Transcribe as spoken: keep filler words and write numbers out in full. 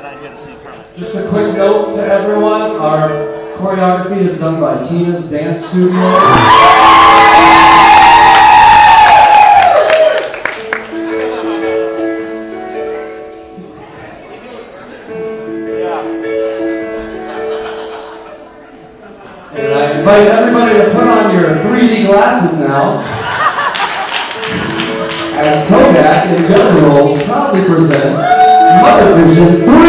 Just a quick note to everyone, our choreography is done by Tina's Dance Studio. And I invite everybody to put on your three D glasses now, as Kodak and Generals proudly present Mother Vision three D.